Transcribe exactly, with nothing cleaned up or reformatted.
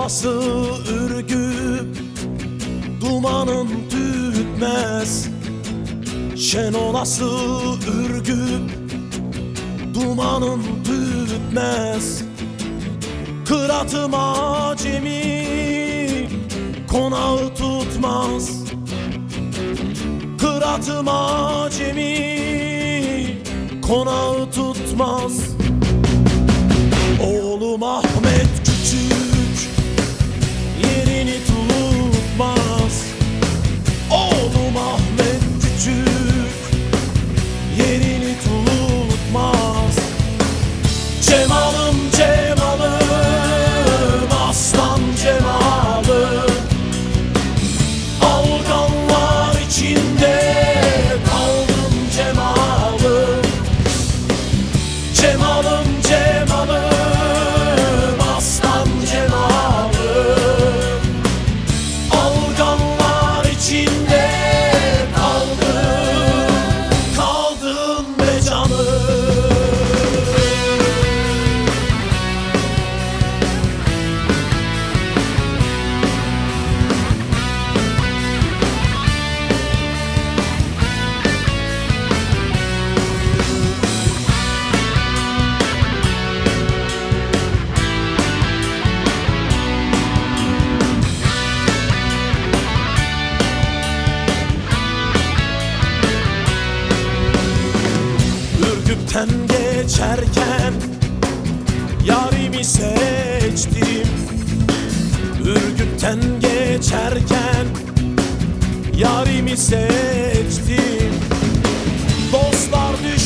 olası Ürgüp dumanın tütmez. Şen olası Ürgüp dumanın tütmez. Kıratım acemi konağı tutmaz. Kıratım acemi konağı tutmaz. Oğlum Ahmet küçük yerini tutmaz. Oğlum Ahmet küçük yerini tutmaz. Cemal'ım Cemal'ım aslan Cemal'ım, alganlar içinde kaldım Cemal'ım. Cemal'ım Cemal'ım aslan Cemal'ım, alganlar içinde kaldım, kaldım be canım. Ürgüp'ten geçerken yarimi seçtim. Ürgüp'ten geçerken yarimi seçtim. Dostlar düş